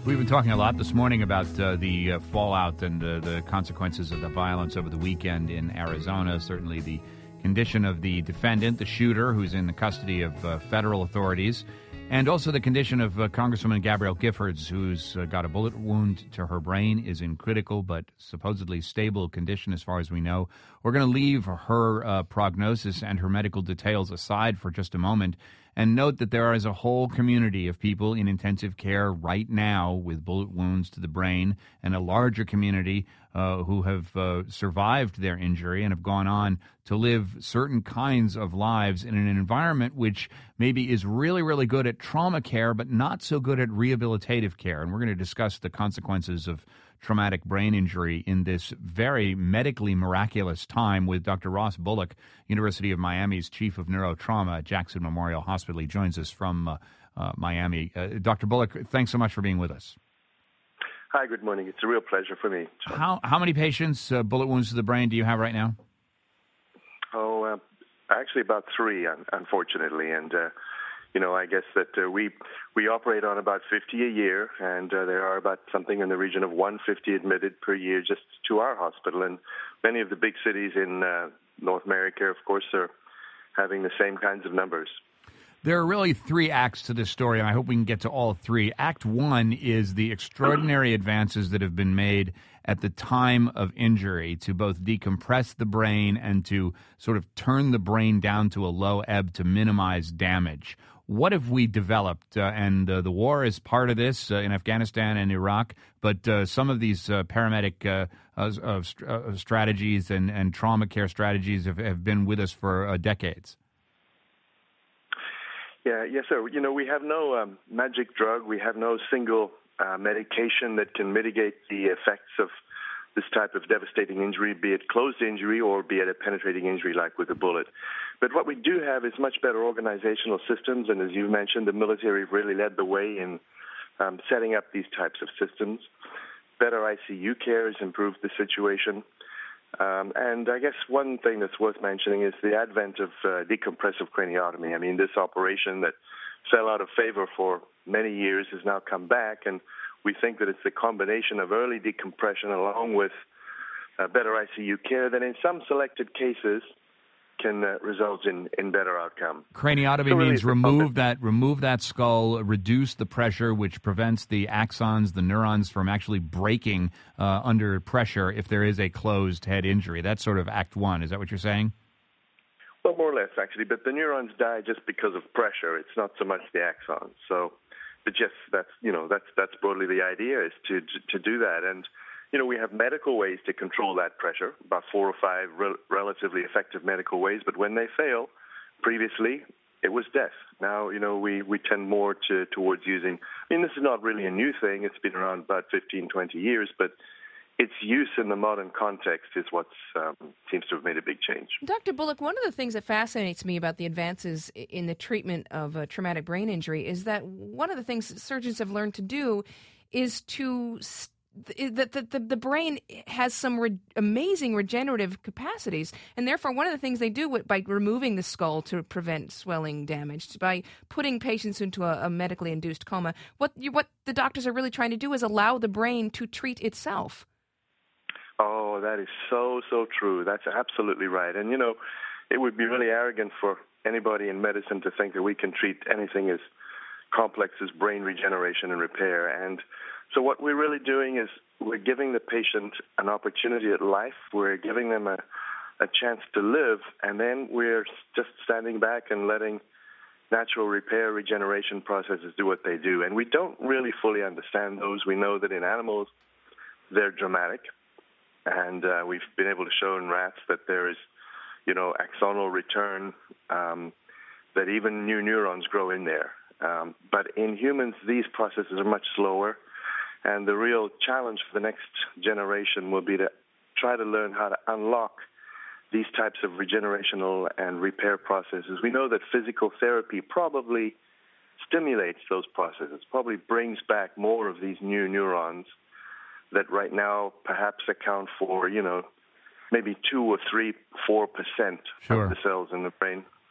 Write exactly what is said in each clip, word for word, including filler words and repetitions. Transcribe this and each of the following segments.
We've been talking a lot this morning about uh, the uh, fallout and uh, the consequences of the violence over the weekend in Arizona. Certainly the condition of the defendant, the shooter, who's in the custody of uh, federal authorities, and also the condition of uh, Congresswoman Gabrielle Giffords, who's uh, got a bullet wound to her brain, is in critical but supposedly stable condition as far as we know. We're going to leave her uh, prognosis and her medical details aside for just a moment and note that there is a whole community of people in intensive care right now with bullet wounds to the brain, and a larger community uh, who have uh, survived their injury and have gone on to live certain kinds of lives in an environment which maybe is really, really good at trauma care, but not so good at rehabilitative care. And we're going to discuss the consequences of traumatic brain injury in this very medically miraculous time with Doctor Ross Bullock, University of Miami's Chief of Neurotrauma at Jackson Memorial Hospital. He joins us from uh, uh, Miami. Uh, Doctor Bullock, thanks so much for being with us. Hi, good morning. It's a real pleasure for me. How how many patients, uh, bullet wounds to the brain, do you have right now? Oh, uh, actually about three, un- unfortunately, and uh, you know, I guess that uh, we we operate on about fifty a year, and uh, there are about something in the region of one hundred fifty admitted per year just to our hospital. And many of the big cities in uh, North America, of course, are having the same kinds of numbers. There are really three acts to this story, and I hope we can get to all three. Act one is the extraordinary advances that have been made at the time of injury to both decompress the brain and to sort of turn the brain down to a low ebb to minimize damage. What have we developed? Uh, and uh, the war is part of this uh, in Afghanistan and Iraq, but uh, some of these uh, paramedic uh, uh, st- uh, strategies and, and trauma care strategies have, have been with us for uh, decades. Yeah, yes, sir. You know, we have no um, magic drug. We have no single uh, medication that can mitigate the effects of this type of devastating injury, be it closed injury or be it a penetrating injury like with a bullet. But what we do have is much better organizational systems, and as you mentioned, the military really led the way in um, setting up these types of systems. Better I C U care has improved the situation. Um, and I guess one thing that's worth mentioning is the advent of uh, decompressive craniotomy. I mean, this operation that fell out of favor for many years has now come back, and we think that it's the combination of early decompression along with uh, better I C U care that in some selected cases can uh, result in, in better outcome. Craniotomy so really means remove that remove that skull, reduce the pressure, which prevents the axons, the neurons, from actually breaking uh, under pressure if there is a closed head injury. That's sort of act one. Is that what you're saying? Well, more or less, actually. But the neurons die just because of pressure. It's not so much the axons. So, but yes, that's you know that's that's broadly the idea is to to do that. And you know, we have medical ways to control that pressure, about four or five re- relatively effective medical ways, but when they fail, previously, it was death. Now, you know, we, we tend more to towards using, I mean, this is not really a new thing. It's been around about fifteen, twenty years, but its use in the modern context is what um, seems to have made a big change. Doctor Bullock, one of the things that fascinates me about the advances in the treatment of a traumatic brain injury is that one of the things surgeons have learned to do is to st- that the, the, the brain has some re- amazing regenerative capacities, and therefore one of the things they do with, by removing the skull to prevent swelling damage, by putting patients into a, a medically induced coma, what you, what the doctors are really trying to do is allow the brain to treat itself. Oh, that is so, so true. That's absolutely right. And, you know, it would be really arrogant for anybody in medicine to think that we can treat anything as complex as brain regeneration and repair. And so what we're really doing is we're giving the patient an opportunity at life. We're giving them a, a chance to live, and then we're just standing back and letting natural repair regeneration processes do what they do. And we don't really fully understand those. We know that in animals, they're dramatic, and uh, we've been able to show in rats that there is, you know, axonal return, um, that even new neurons grow in there. Um, but in humans, these processes are much slower. And the real challenge for the next generation will be to try to learn how to unlock these types of regenerational and repair processes. We know that physical therapy probably stimulates those processes, probably brings back more of these new neurons that right now perhaps account for, you know, maybe two or three, four percent sure. of the cells in the brain.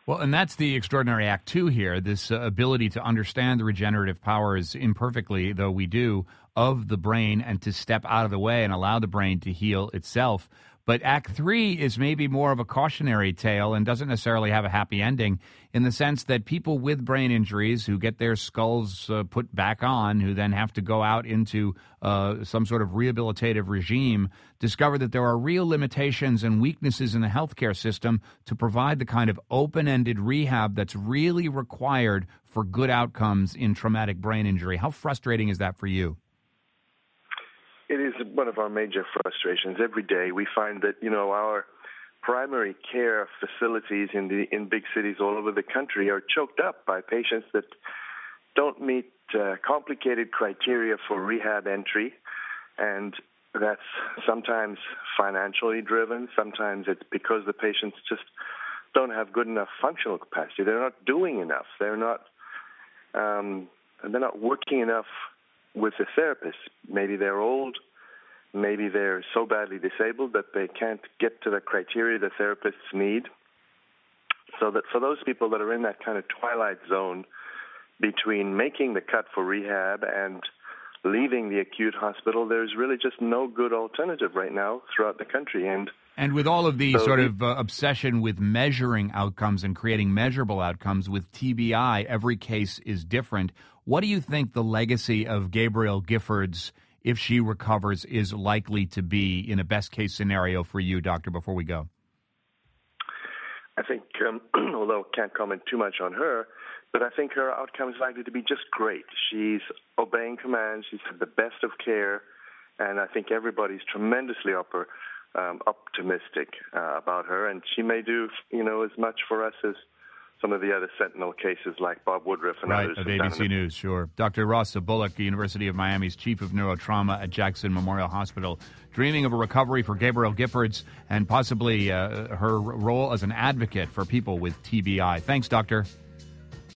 Well, and that's the extraordinary act, too, here, this uh, ability to understand the regenerative powers imperfectly, though we do, of the brain and to step out of the way and allow the brain to heal itself. But Act Three is maybe more of a cautionary tale and doesn't necessarily have a happy ending in the sense that people with brain injuries who get their skulls uh, put back on, who then have to go out into uh, some sort of rehabilitative regime, discover that there are real limitations and weaknesses in the healthcare system to provide the kind of open-ended rehab that's really required for good outcomes in traumatic brain injury. How frustrating is that for you? It is one of our major frustrations. Every day we find that, you know, our primary care facilities in the in big cities all over the country are choked up by patients that don't meet uh, complicated criteria for rehab entry, and that's sometimes financially driven. Sometimes it's because the patients just don't have good enough functional capacity. They're not doing enough. They're not um, they're not working enough with the therapist. Maybe they're old, maybe they're so badly disabled that they can't get to the criteria the therapists need. So that for those people that are in that kind of twilight zone between making the cut for rehab and leaving the acute hospital, there's really just no good alternative right now throughout the country. And And with all of the so sort of uh, obsession with measuring outcomes and creating measurable outcomes, with T B I, every case is different. What do you think the legacy of Gabrielle Giffords, if she recovers, is likely to be in a best-case scenario for you, Doctor, before we go? I think, um, although I can't comment too much on her, but I think her outcome is likely to be just great. She's obeying commands. She's had the best of care, and I think everybody's tremendously upper, um, optimistic uh, about her. And she may do, you know, as much for us as some of the other sentinel cases like Bob Woodruff and right, others. Of A B C News, sure. Doctor Rossa Bullock, University of Miami's Chief of Neurotrauma at Jackson Memorial Hospital, dreaming of a recovery for Gabrielle Giffords and possibly uh, her role as an advocate for people with T B I. Thanks, Doctor.